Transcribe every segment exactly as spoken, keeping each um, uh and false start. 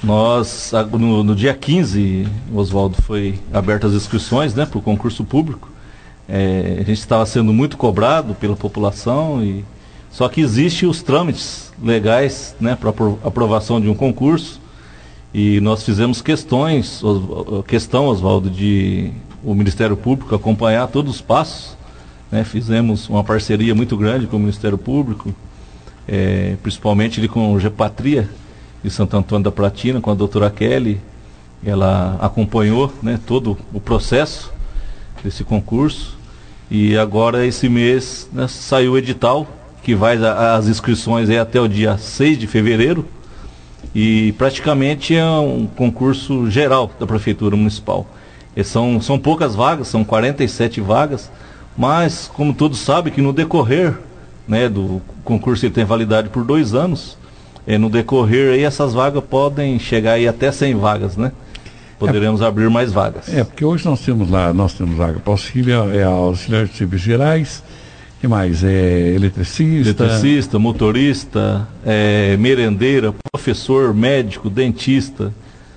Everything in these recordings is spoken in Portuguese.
Nós, no, no dia quinze, Oswaldo, foi abertas as inscrições, né, para o concurso público. É, a gente estava sendo muito cobrado pela população, e só que existem os trâmites legais, né, para aprovação de um concurso, e nós fizemos questões, questão, Oswaldo, de o Ministério Público acompanhar todos os passos, né, fizemos uma parceria muito grande com o Ministério Público, é, principalmente ali com o Gepatria de Santo Antônio da Platina, com a doutora Kelly. Ela acompanhou, né, todo o processo desse concurso, e agora esse mês, né, saiu o edital, que vai as inscrições aí até o dia seis de fevereiro, e praticamente é um concurso geral da Prefeitura Municipal. E são, são poucas vagas, são quarenta e sete vagas, mas como todos sabem que no decorrer, né, do concurso, ele tem validade por dois anos, é, no decorrer aí essas vagas podem chegar aí até cem vagas, né? Poderemos é, abrir mais vagas. É, porque hoje nós temos lá, nós temos vaga para auxiliar, é, auxiliar de serviços gerais, que mais? É eletricista. Eletricista, motorista, é, merendeira, professor, médico, dentista,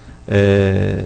é,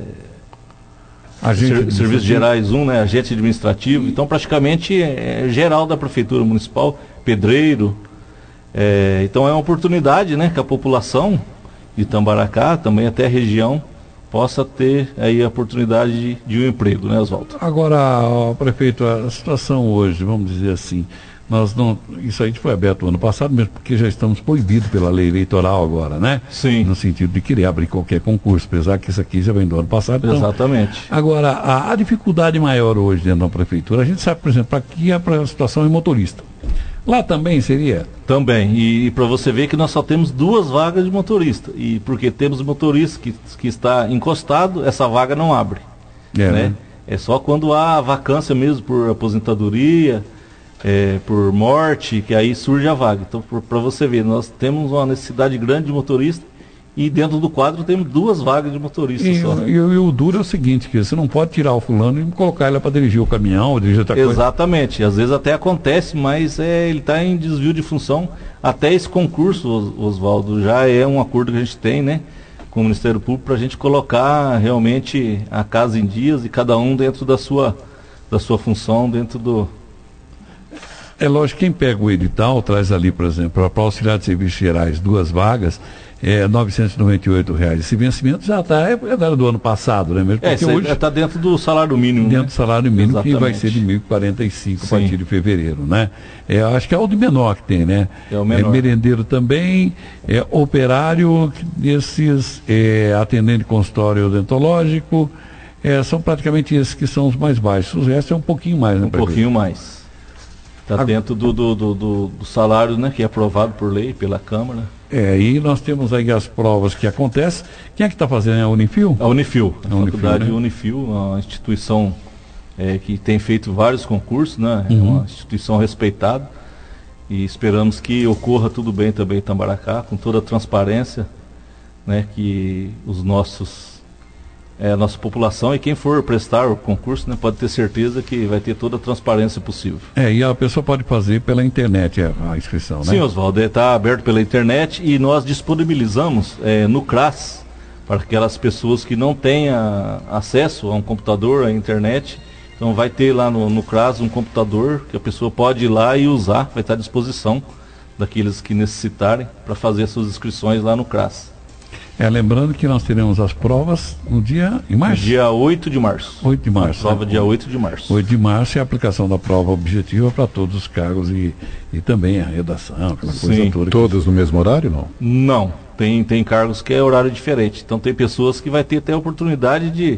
ser, serviços gerais um, né, agente administrativo. Então praticamente é, é geral da Prefeitura Municipal, pedreiro. É, então é uma oportunidade, né, que a população de Itamaracá, também até a região, possa ter aí a oportunidade de, de um emprego, né, Oswaldo? Agora, ó, prefeito, a situação hoje, vamos dizer assim, nós não, isso aí foi aberto ano passado mesmo, porque já estamos proibidos pela lei eleitoral agora, né? Sim. No sentido de querer abrir qualquer concurso, apesar que isso aqui já vem do ano passado. Então, exatamente. Agora, a, a dificuldade maior hoje dentro da prefeitura, a gente sabe, por exemplo, aqui é para a situação de motorista. Lá também seria? Também, e, e para você ver que nós só temos duas vagas de motorista, e porque temos motorista que, que está encostado, essa vaga não abre, é, né? Né? É só quando há vacância mesmo por aposentadoria, é, por morte, que aí surge a vaga. Então, para você ver, nós temos uma necessidade grande de motorista, e dentro do quadro temos duas vagas de motorista e, só. E, e o duro é o seguinte, que você não pode tirar o fulano e colocar ele para dirigir o caminhão, ou dirigir outra coisa. Exatamente, às vezes até acontece, mas é, ele está em desvio de função. Até esse concurso, Oswaldo, já é um acordo que a gente tem, né, com o Ministério Público, para a gente colocar realmente a casa em dias, e cada um dentro da sua, da sua função, dentro do... É lógico, quem pega o edital, traz ali, por exemplo, para auxiliar de serviços gerais, duas vagas, é novecentos e noventa e oito reais. Esse vencimento já está, é do ano passado, né? Mesmo é, hoje está dentro do salário mínimo. Dentro né? do salário mínimo, exatamente, que vai ser de mil e quarenta e cinco Sim. a partir de fevereiro, né? É, acho que é o de menor que tem, né? É o menor. É merendeiro também, é operário desses, é, atendente de consultório odontológico, é, são praticamente esses que são os mais baixos. O resto é um pouquinho mais, né? Um pouquinho mais. Está a... dentro do, do, do, do, do salário, né, que é aprovado por lei, pela Câmara. É, e nós temos aí as provas que acontecem. Quem é que está fazendo? É a Unifil? A Unifil, a, a Unifil, faculdade né? Unifil, uma instituição é, que tem feito vários concursos, né? Uhum. É uma instituição respeitada, e esperamos que ocorra tudo bem também em Itamaracá, com toda a transparência, né, que os nossos... É, a nossa população, e quem for prestar o concurso, né, pode ter certeza que vai ter toda a transparência possível. É, e a pessoa pode fazer pela internet a, a inscrição, né? Sim, Oswaldo, está aberto pela internet, e nós disponibilizamos é, no CRAS, para aquelas pessoas que não tenham acesso a um computador, à internet. Então vai ter lá no, no CRAS um computador que a pessoa pode ir lá e usar, vai estar à disposição daqueles que necessitarem para fazer suas inscrições lá no CRAS. É, lembrando que nós teremos as provas no dia, em março? No dia oito de março. oito de março. A prova né? dia oito de março. oito de março é a aplicação da prova objetiva para todos os cargos, e, e também a redação, aquela coisa Sim. toda. Todas que... no mesmo horário, não? Não, tem, tem cargos que é horário diferente. Então tem pessoas que vai ter até a oportunidade de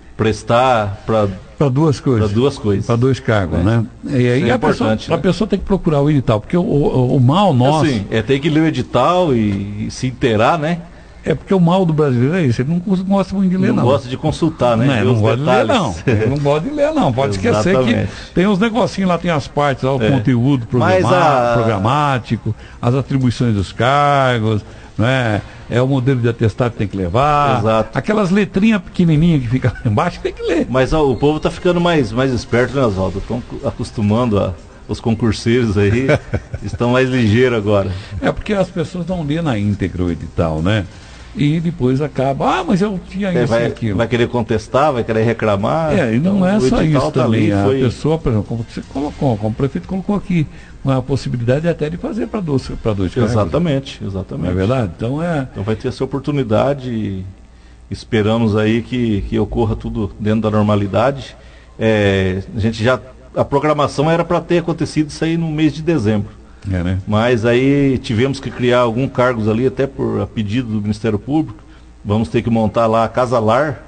prestar para... Para duas coisas. Para duas coisas. Para dois cargos, é. né? E aí é a, pessoa, né? a pessoa tem que procurar o edital, porque o, o, o mal nosso... É assim, é ter que ler o edital e, e se inteirar, né? É porque o mal do brasileiro é isso, ele não gosta muito de ler, não. Não gosta de consultar, né? Não, ele não gosta de ler, não. Ele não gosta de ler, não. Pode esquecer que tem uns negocinhos lá, tem as partes, lá, o é. conteúdo programático, a... programático, as atribuições dos cargos, né? É o modelo de atestado que tem que levar. Exato. Aquelas letrinhas pequenininhas que ficam lá embaixo, tem que ler. Mas ó, o povo está ficando mais, mais esperto, né, Oswaldo? Estão acostumando a... Os concurseiros aí estão mais ligeiros agora. É porque as pessoas não lêem na íntegra o edital, né? e depois acaba, ah, mas eu tinha isso vai, e aquilo. Vai querer contestar, vai querer reclamar. É, e não então, é só isso tá também. A foi... pessoa, por exemplo, como você colocou, como o prefeito colocou aqui, uma possibilidade até de fazer para dois, para dois cargos. Exatamente, exatamente. Não é verdade? Então, é... então vai ter essa oportunidade e esperamos aí que, que ocorra tudo dentro da normalidade. É, a gente já, a programação era para ter acontecido isso aí no mês de dezembro. É, né? Mas aí tivemos que criar alguns cargos ali, até por a pedido do Ministério Público. Vamos ter que montar lá a Casa Lar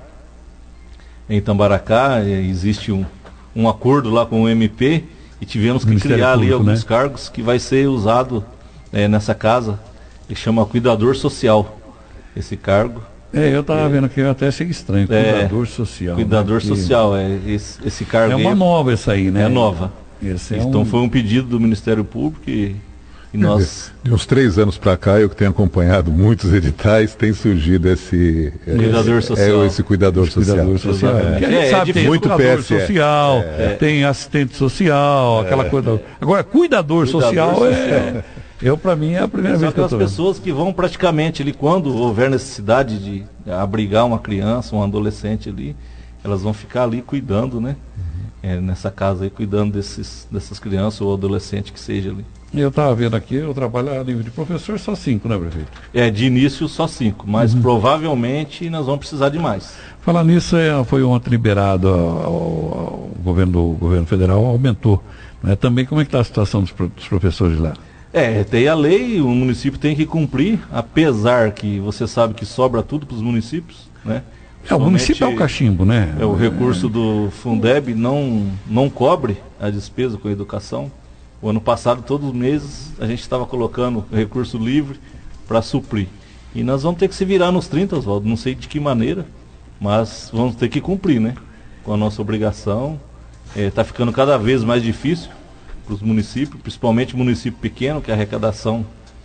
em Itamaracá. Existe um, um acordo lá com o M P e tivemos que criar ali alguns né? cargos que vai ser usado é, nessa casa, que chama Cuidador Social, esse cargo. É, eu estava é, vendo que eu até achei estranho, Cuidador é, Social. Cuidador né? Social, é esse, esse cargo. É uma aí, nova essa aí, né? É nova. Esse então é um... foi um pedido do Ministério Público e, e nós... De uns três anos para cá, eu que tenho acompanhado muitos editais, tem surgido esse... Cuidador esse, social. É, esse Cuidador esse Social. Cuidador social. É. É. A gente é, sabe, é tem muito Cuidador P S E. Social, é. tem assistente social, aquela coisa... Agora, Cuidador, cuidador Social, social é... Eu, para mim, é a primeira São vez que eu estou vendo. São pessoas que vão praticamente ali, quando houver necessidade de abrigar uma criança, um adolescente ali, elas vão ficar ali cuidando, né? É, nessa casa aí, cuidando desses, dessas crianças ou adolescente que seja ali. Eu estava vendo aqui, eu trabalho a nível de professor, só cinco, né, prefeito? É, de início só cinco, mas uhum. provavelmente nós vamos precisar de mais. Falar nisso, é, foi ontem liberado ao, ao governo do governo federal, aumentou. Né? Também como é que está a situação dos, dos professores lá? É, tem a lei, o município tem que cumprir, apesar que você sabe que sobra tudo para os municípios, né? É, o município é o cachimbo, né? É, o recurso do Fundeb não, não cobre a despesa com a educação. O ano passado, todos os meses, a gente estava colocando recurso livre para suprir. E nós vamos ter que se virar nos trinta, Oswaldo, não sei de que maneira, mas vamos ter que cumprir, né? Com a nossa obrigação. Está é, ficando cada vez mais difícil para os municípios, principalmente município pequeno, que a arrecadação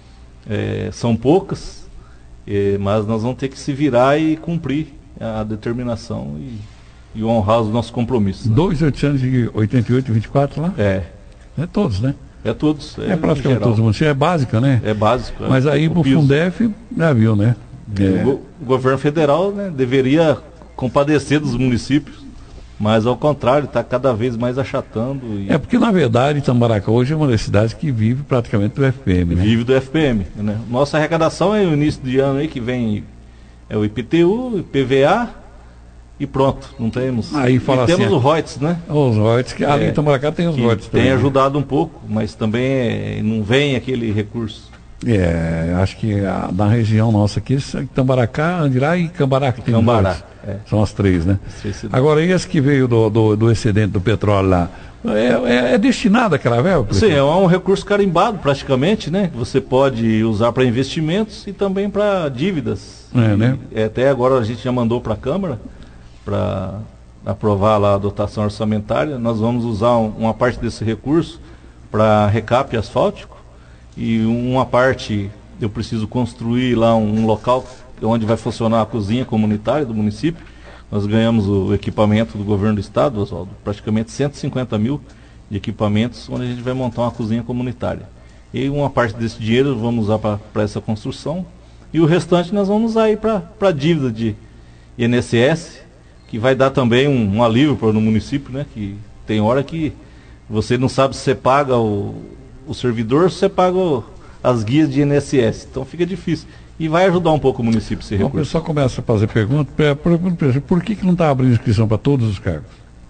é, são poucas, é, mas nós vamos ter que se virar e cumprir a determinação e, e honrar os nossos compromissos. Né? dois mil oitocentos e oitenta e oito e vinte e quatro lá? É. É todos, né? É todos. É, é praticamente todos os municípios. É básica, né? É básico. Mas é, aí pro Fundef, já viu, né? É. O, o governo federal, né, deveria compadecer dos municípios, mas ao contrário, está cada vez mais achatando. E... É porque, na verdade, Itamaracá hoje é uma das cidades que vive praticamente do F P M, né? Vive do F P M, né? Nossa arrecadação é o início de ano aí que vem... É o I P T U, I P V A e pronto, não temos. Aí fala e temos assim, o Royts, né? Os Royts, que ali é, em Itamaracá tem os Royts também. Tem ajudado um pouco, mas também é, não vem aquele recurso. É, acho que a, na região nossa aqui, Itamaracá, Andirá e Cambará que tem Cambará, é. São as três, né? As três Agora, esse que veio do, do, do excedente do petróleo lá, é, é, é destinado àquela verba? Sim, é um recurso carimbado praticamente, né? Que você pode usar para investimentos e também para dívidas. É, e, né? Até agora a gente já mandou para a Câmara para aprovar lá a dotação orçamentária. Nós vamos usar um, uma parte desse recurso para recap asfáltico e uma parte eu preciso construir lá um, um local onde vai funcionar a cozinha comunitária do município. Nós ganhamos o equipamento do governo do estado, Oswaldo, praticamente cento e cinquenta mil de equipamentos, onde a gente vai montar uma cozinha comunitária. E uma parte desse dinheiro vamos usar para essa construção, e o restante nós vamos usar aí para a dívida de I N S S, que vai dar também um, um alívio para o município, né? Que tem hora que você não sabe se você paga o, o servidor ou se você paga o, as guias de I N S S, então fica difícil. E vai ajudar um pouco o município esse recurso. O pessoal começa a fazer pergunta, por, por que, que não está abrindo inscrição para todos os cargos?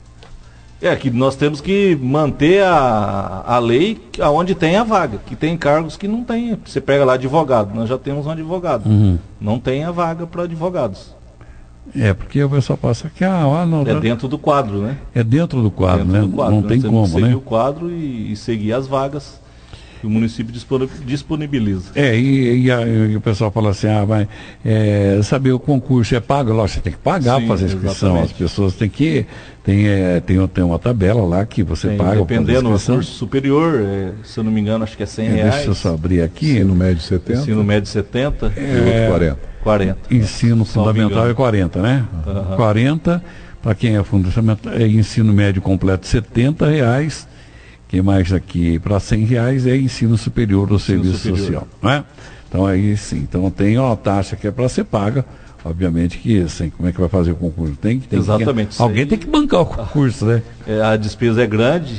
É que nós temos que manter a, a lei aonde tem a vaga, que tem cargos que não tem. Você pega lá advogado, nós já temos um advogado. Uhum. Não tem a vaga para advogados. É, porque o pessoal passa aqui, ah, não, é dentro do quadro, né? É dentro do quadro, dentro né? Do quadro, não tem como, né? Seguir o quadro e, e seguir as vagas que o município disponibiliza. É, e, e, a, e o pessoal fala assim, ah, vai é, saber o concurso é pago? Lógico, você tem que pagar para fazer a inscrição. Exatamente. As pessoas têm que, tem, é, tem, tem uma tabela lá que você tem, paga. Dependendo do curso superior, é, se eu não me engano, acho que é cem é, reais. Deixa eu só abrir aqui. Ensino médio setenta. Ensino médio setenta. É, e outro quarenta. quarenta. Ensino fundamental é quarenta, né? Uhum. quarenta, para quem é fundamental, é ensino médio completo setenta reais. Que mais aqui, para cem reais é ensino superior do ensino serviço superior. Social. Não é? Então aí sim, então tem uma taxa que é para ser paga. Obviamente que assim, como é que vai fazer o concurso? Tem que tem Exatamente. Que, alguém aí, tem que bancar o concurso, né? A despesa é grande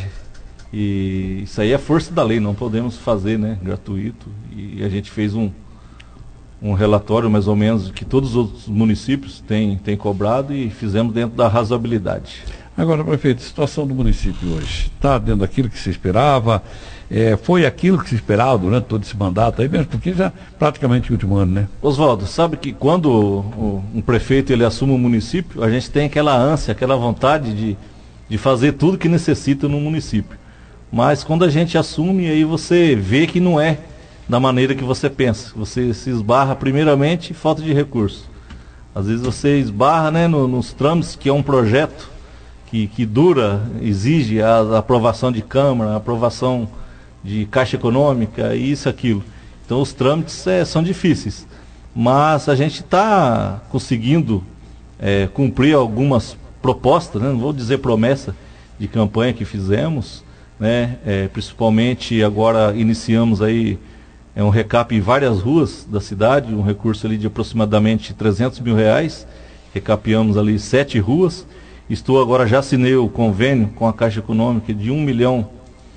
e isso aí é força da lei, não podemos fazer, né, gratuito. E a gente fez um, um relatório mais ou menos que todos os outros municípios têm, têm cobrado e fizemos dentro da razoabilidade. Agora, prefeito, a situação do município hoje está dentro daquilo que se esperava? É, foi aquilo que se esperava durante todo esse mandato aí mesmo, porque já praticamente o último ano, né? Oswaldo, sabe que quando o, um prefeito ele assume o município, a gente tem aquela ânsia, aquela vontade de, de fazer tudo que necessita no município. Mas quando a gente assume, aí você vê que não é da maneira que você pensa. Você se esbarra primeiramente falta de recursos. Às vezes você esbarra, né, no, nos trâmites, que é um projeto que, que dura, exige a, a aprovação de Câmara, a aprovação de Caixa Econômica, isso, aquilo. Então os trâmites é, são difíceis, mas a gente está conseguindo é, cumprir algumas propostas, né? Não vou dizer promessa de campanha que fizemos, né? É, principalmente agora iniciamos aí é, um recap em várias ruas da cidade, um recurso ali de aproximadamente trezentos mil reais, recapeamos ali sete ruas. Estou agora, já assinei o convênio com a Caixa Econômica de um milhão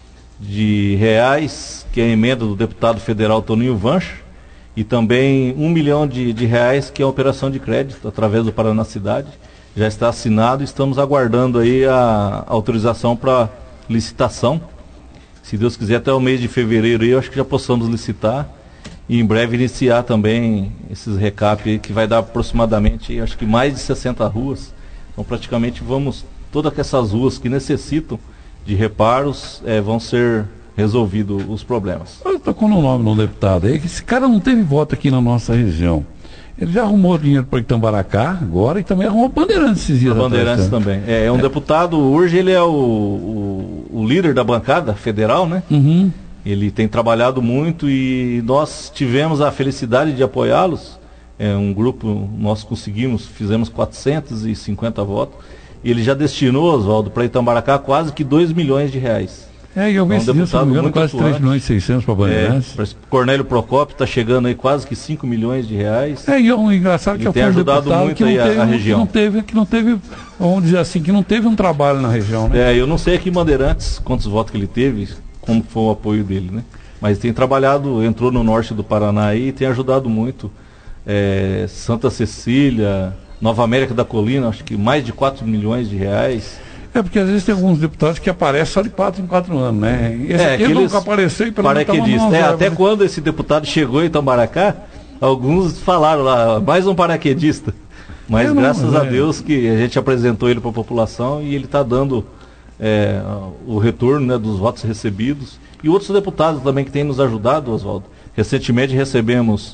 de reais, que é a emenda do deputado federal Toninho Vancho, e também um milhão de, de reais, que é a operação de crédito, através do Paraná Cidade. Já está assinado e estamos aguardando aí a autorização para licitação. Se Deus quiser, até o mês de fevereiro aí, eu acho que já possamos licitar e em breve iniciar também esses recap aí, que vai dar aproximadamente, acho que mais de sessenta ruas. Então praticamente vamos, todas essas ruas que necessitam de reparos, é, vão ser resolvidos os problemas. Eu estou com o nome de um deputado aí, que esse cara não teve voto aqui na nossa região. Ele já arrumou dinheiro para Itambaracá agora e também arrumou Bandeirantes esses dias. Bandeirantes atrás, também. É, é um é. deputado, hoje ele é o, o, o líder da bancada federal, né? Uhum. Ele tem trabalhado muito e nós tivemos a felicidade de apoiá-los. É, um grupo, nós conseguimos, fizemos quatrocentos e cinquenta votos. E ele já destinou, Oswaldo, para Itambaracá quase que dois milhões de reais. É, e eu vi esse dia, se não me engano, quase três milhões e seiscentos para Bandeirantes. É, Cornélio Procópio está chegando aí quase que cinco milhões de reais. É, e o engraçado ele que tem ajudado um muito aí teve, a, a região. Que não, teve, que não teve, vamos dizer assim, que não teve um trabalho na região, né? É, eu não sei aqui em Bandeirantes quantos votos que ele teve, como foi o apoio dele, né? Mas tem trabalhado, entrou no norte do Paraná aí e tem ajudado muito. É, Santa Cecília, Nova América da Colina, acho que mais de quatro milhões de reais. É, porque às vezes tem alguns deputados que aparecem só de quatro em quatro anos, né? E esse é, aqui nunca apareceu e pelo menos paraquedista. É, até quando esse deputado chegou em Itambaracá, alguns falaram lá, mais um paraquedista. Mas não, graças é. a Deus que a gente apresentou ele para a população e ele está dando é, o retorno, né, dos votos recebidos. E outros deputados também que têm nos ajudado, Oswaldo. Recentemente recebemos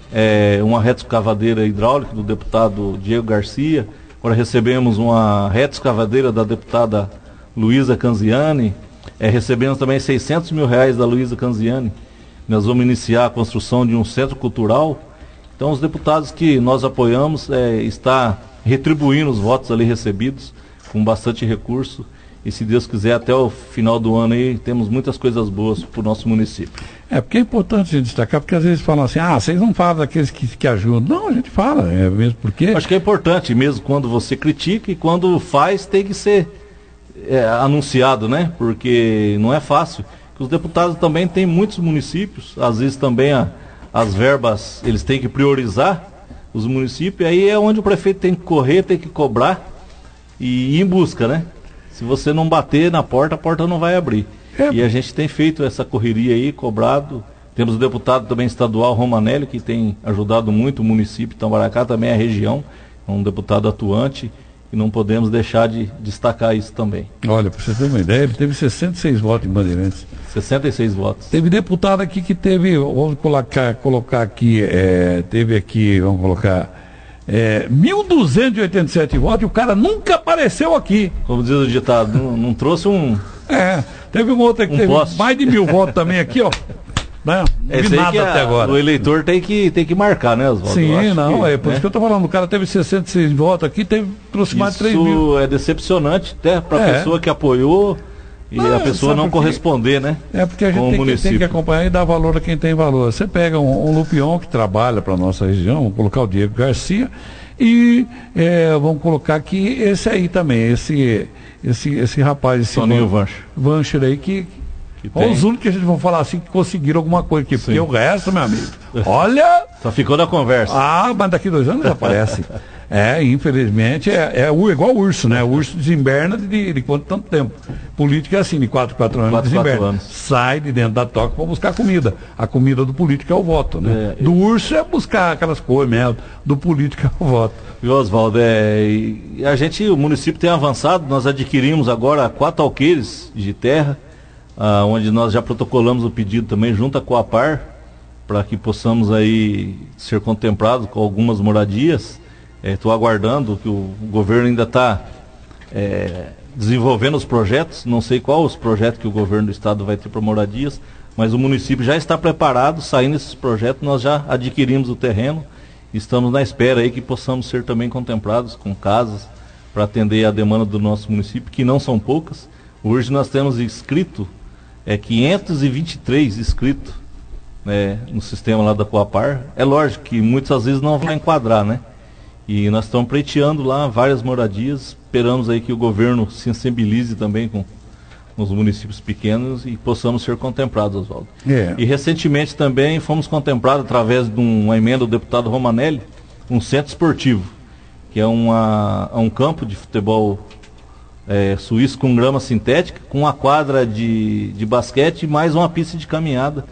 é, uma retroescavadeira hidráulica do deputado Diego Garcia. Agora recebemos uma retroescavadeira da deputada Luísa Canziani. É, recebemos também seiscentos mil reais da Luísa Canziani. Nós vamos iniciar a construção de um centro cultural. Então os deputados que nós apoiamos é, está retribuindo os votos ali recebidos com bastante recurso. E se Deus quiser, até o final do ano aí, temos muitas coisas boas para o nosso município. É, porque é importante a gente destacar, porque às vezes falam assim, ah, vocês não falam daqueles que, que ajudam. Não, a gente fala, é mesmo porque... Acho que é importante mesmo quando você critica e quando faz tem que ser é, anunciado, né? Porque não é fácil. Os deputados também têm muitos municípios, às vezes também a, as verbas, eles têm que priorizar os municípios, aí é onde o prefeito tem que correr, tem que cobrar e ir em busca, né? Se você não bater na porta, a porta não vai abrir. É. E a gente tem feito essa correria aí, cobrado. Temos o deputado também estadual Romanelli, que tem ajudado muito o município de Itambaracá, também a região. É um deputado atuante e não podemos deixar de destacar isso também. Olha, para você ter uma ideia, ele teve sessenta e seis votos em Bandeirantes. sessenta e seis votos. Teve deputado aqui que teve, vamos colocar, colocar aqui, é, teve aqui, vamos colocar... É, mil duzentos e oitenta e sete votos e o cara nunca apareceu aqui. Como diz o ditado, não, não trouxe um... É, teve um outro que um teve poste. mais de mil votos também aqui, ó. Né? Não vi nada até a, agora. O eleitor tem que, tem que marcar, né, Oswaldo? Sim, não, que, é por né? isso que eu tô falando. O cara teve sessenta e seis votos aqui, teve trouxe mais de três mil. Isso é decepcionante, até para a é. pessoa que apoiou. e não, a pessoa não corresponder, né? É porque a gente tem que, tem que acompanhar e dar valor a quem tem valor. Você pega um, um Lupion que trabalha para a nossa região, vamos colocar o Diego Garcia, e é, vamos colocar aqui esse aí também, esse, esse, esse rapaz, esse Toninho Vancher. Vancher aí, que, que olha os únicos que a gente vai falar assim que conseguiram alguma coisa aqui, porque o resto, meu amigo, olha... Só ficou na conversa. Ah, mas daqui dois anos aparece. É, infelizmente, é, é igual o urso, né? O urso desemberna de, de quanto tanto tempo. Política é assim, de quatro, quatro anos quatro, desemberna. quatro anos. Sai de dentro da toca para buscar comida. A comida do político é o voto, né? É, do urso é buscar aquelas coisas mesmo, do político é o voto. Viu, Oswaldo? É, e a gente, o município tem avançado, nós adquirimos agora quatro alqueires de terra, ah, onde nós já protocolamos o pedido também junto à Coapar, para que possamos aí ser contemplados com algumas moradias. Estou é, aguardando que o governo ainda está é, desenvolvendo os projetos, não sei qual os projetos que o governo do estado vai ter para moradias, mas o município já está preparado, saindo esses projetos, nós já adquirimos o terreno, estamos na espera aí que possamos ser também contemplados com casas para atender a demanda do nosso município, que não são poucas. Hoje nós temos inscrito é, quinhentos e vinte e três inscritos, né, no sistema lá da Coapar. É lógico que muitas vezes não vai enquadrar, né? E nós estamos pleiteando lá várias moradias, esperamos aí que o governo se sensibilize também com, com os municípios pequenos e possamos ser contemplados, Oswaldo. É. E recentemente também fomos contemplados, através de uma emenda do deputado Romanelli, um centro esportivo, que é uma, um campo de futebol é, suíço com grama sintética, com uma quadra de, de basquete e mais uma pista de caminhada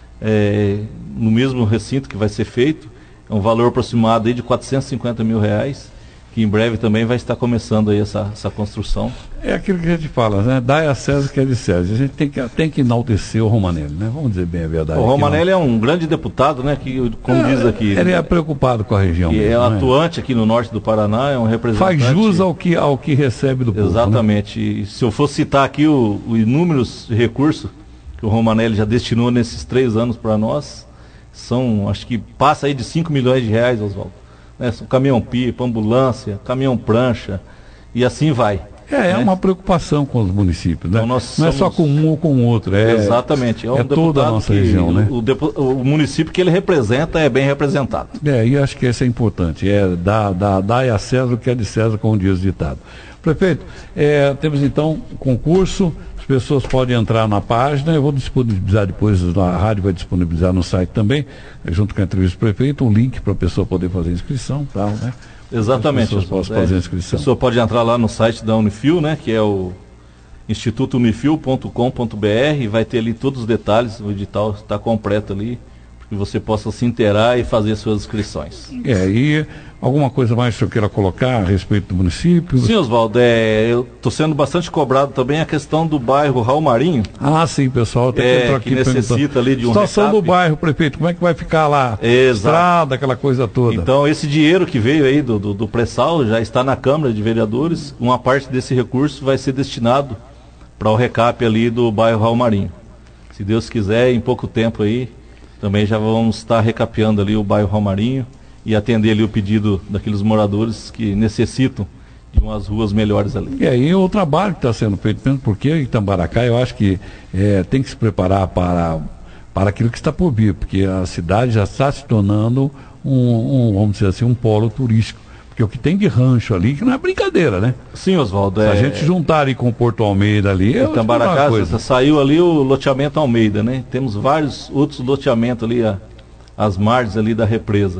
é, no mesmo recinto que vai ser feito. É um valor aproximado aí de quatrocentos e cinquenta mil reais, que em breve também vai estar começando aí essa, essa construção. É aquilo que a gente fala, né? Dai a César o que é de César. A gente tem que, tem que enaltecer o Romanelli, né? Vamos dizer bem a verdade. O Romanelli é um grande deputado, né? Que, como é, diz aqui... Ele é preocupado com a região. Que mesmo, é né? atuante aqui no norte do Paraná, é um representante... Faz jus ao que, ao que recebe do povo. Exatamente. Né? E se eu fosse citar aqui o, o inúmeros recursos que o Romanelli já destinou nesses três anos para nós... São, acho que passa aí de cinco milhões de reais, Oswaldo. Né? São caminhão-pipa, ambulância, caminhão-prancha, e assim vai. É, né? É uma preocupação com os municípios, né? Então Não somos... é só com um ou com o outro. É, exatamente. É, um é toda a nossa que, região, né? O, depo... o município que ele representa é bem representado. É, e acho que isso é importante. É dar, dar, dar a César o que é de César, como diz o ditado. Prefeito, é, temos então concurso. Pessoas podem entrar na página, eu vou disponibilizar depois, a rádio vai disponibilizar no site também, junto com a entrevista do prefeito, um link para a pessoa poder fazer inscrição, tal, né? Exatamente. As pessoas podem fazer a inscrição. A pessoa pode entrar lá no site da Unifil, né, que é o instituto unifil ponto com ponto b r, vai ter ali todos os detalhes, o edital está completo ali, para que você possa se inteirar e fazer suas inscrições. É, e alguma coisa mais que eu queira colocar a respeito do município? Sim, Oswaldo, é, eu estou sendo bastante cobrado também a questão do bairro Raul Marinho. Ah, sim, pessoal, tem é, que entrar aqui que necessita ali de um situação recap. do bairro, prefeito, como é que vai ficar lá? Exato. Estrada, aquela coisa toda. Então, esse dinheiro que veio aí do, do, do pré-sal já está na Câmara de Vereadores, uma parte desse recurso vai ser destinado para o recap ali do bairro Raul Marinho. Se Deus quiser, em pouco tempo aí, também já vamos estar recapeando ali o bairro Raul Marinho e atender ali o pedido daqueles moradores que necessitam de umas ruas melhores ali. E aí o trabalho que está sendo feito, mesmo porque Itambaracá, eu acho que é, tem que se preparar para, para aquilo que está por vir, porque a cidade já está se tornando um, um, vamos dizer assim, um polo turístico. Porque o que tem de rancho ali, que não é brincadeira, né? Sim, Oswaldo. Se é... a gente juntar ali com o Porto Almeida ali... Itambaracá, saiu ali o loteamento Almeida, né? Temos vários outros loteamentos ali, a, as margens ali da represa.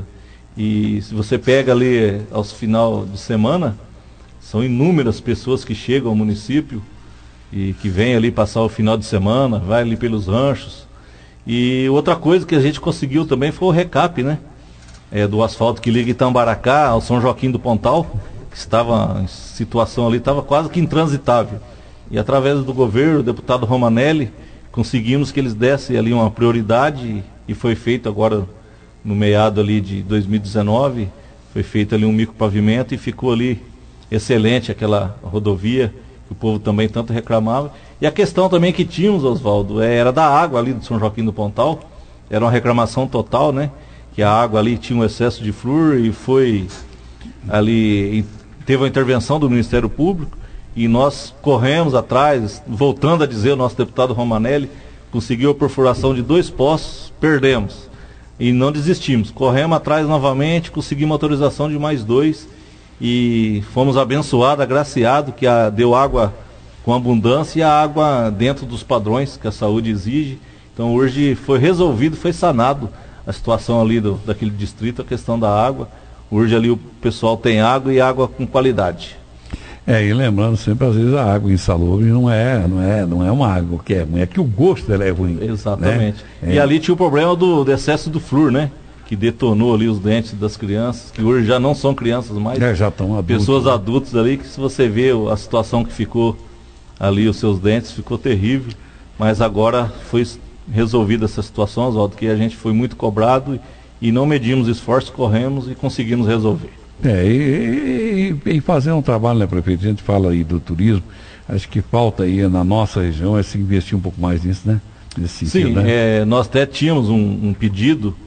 E se você pega ali aos final de semana, são inúmeras pessoas que chegam ao município e que vêm ali passar o final de semana, vai ali pelos ranchos. E outra coisa que a gente conseguiu também foi o recap, né? É, do asfalto que liga Itambaracá ao São Joaquim do Pontal, que estava em situação ali, estava quase que intransitável. E através do governo, o deputado Romanelli, conseguimos que eles dessem ali uma prioridade e foi feito agora no meado ali de dois mil e dezenove, foi feito ali um micropavimento e ficou ali excelente aquela rodovia que o povo também tanto reclamava. E a questão também que tínhamos, Oswaldo, era da água ali do São Joaquim do Pontal, era uma reclamação total, né? Que a água ali tinha um excesso de flúor e foi ali, teve a intervenção do Ministério Público e nós corremos atrás, voltando a dizer, o nosso deputado Romanelli conseguiu a perfuração de dois poços, perdemos. E não desistimos, corremos atrás novamente, conseguimos autorização de mais dois e fomos abençoados, agraciados, que a, deu água com abundância e a água dentro dos padrões que a saúde exige. Então hoje foi resolvido, foi sanado a situação ali do, daquele distrito, a questão da água. Hoje ali o pessoal tem água e água com qualidade. É, e lembrando sempre, às vezes a água insalubre não é, não é, não é uma água que é ruim, é que o gosto dela é ruim. Exatamente. Né? E é. ali tinha o problema do, do excesso do flúor, né? Que detonou ali os dentes das crianças, que hoje já não são crianças mais. É, já estão adultos. Pessoas né? adultas ali, que se você vê a situação que ficou ali, os seus dentes, ficou terrível. Mas agora foi resolvida essa situação, Oswaldo, que a gente foi muito cobrado e, e não medimos esforços, corremos e conseguimos resolver. É, e, e, e fazer um trabalho, né, prefeito? A gente fala aí do turismo, acho que falta aí na nossa região é se investir um pouco mais nisso, né? Nesse sentido, Sim, né? é, nós até tínhamos um, um pedido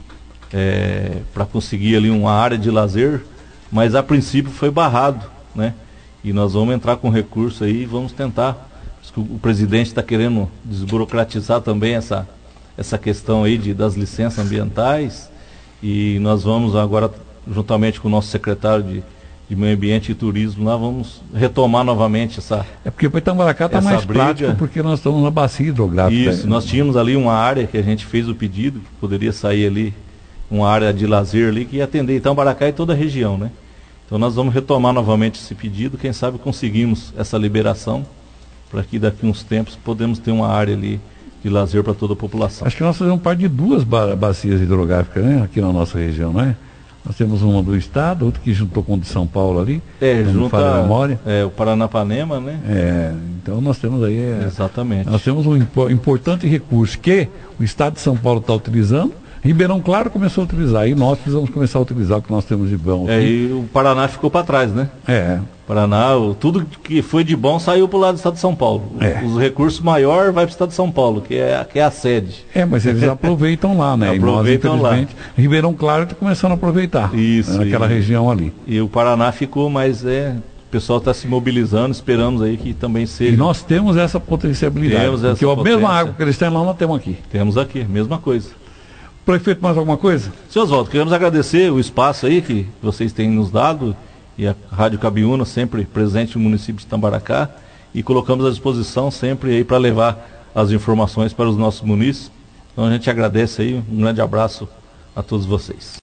é, para conseguir ali uma área de lazer, mas a princípio foi barrado, né? E nós vamos entrar com recurso aí e vamos tentar. O presidente está querendo desburocratizar também essa, essa questão aí de, das licenças ambientais, e nós vamos agora, juntamente com o nosso secretário de, de Meio Ambiente e Turismo, lá vamos retomar novamente essa É porque para Itambaracá está mais briga. prático, porque nós estamos na bacia hidrográfica. Isso, nós tínhamos ali uma área que a gente fez o pedido, que poderia sair ali, uma área de lazer ali, que ia atender Itambaracá e toda a região, né? Então nós vamos retomar novamente esse pedido, quem sabe conseguimos essa liberação, para que daqui a uns tempos podemos ter uma área ali de lazer para toda a população. Acho que nós fazemos parte de duas ba bacias hidrográficas, né, aqui na nossa região, não é? Nós temos uma do estado, outra que juntou com a de São Paulo ali. É, junto a memória. É, o Paranapanema, né? É, então nós temos aí... É, Exatamente. Nós temos um impo importante recurso que o estado de São Paulo está utilizando, Ribeirão Claro começou a utilizar, e nós precisamos começar a utilizar o que nós temos de bom. É, e o Paraná ficou para trás, né? É. Paraná, o, tudo que foi de bom saiu para o lado do estado de São Paulo. É. Os recursos maiores vai para o estado de São Paulo, que é, que é a sede. É, mas eles aproveitam lá, né? Aproveitam e nós, infelizmente, lá. Ribeirão Claro está começando a aproveitar. Isso. Naquela e, região ali. E o Paraná ficou, mas é... O pessoal está se mobilizando, esperamos aí que também seja. E nós temos essa potencialidade. Temos essa porque potência. a mesma água que eles têm lá, nós temos aqui. Temos aqui, mesma coisa. Prefeito, mais alguma coisa? Senhor Oswaldo, queremos agradecer o espaço aí que vocês têm nos dado, e a Rádio Cabiúna sempre presente no município de Itambaracá, e colocamos à disposição sempre aí para levar as informações para os nossos munícipes. Então a gente agradece aí, um grande abraço a todos vocês.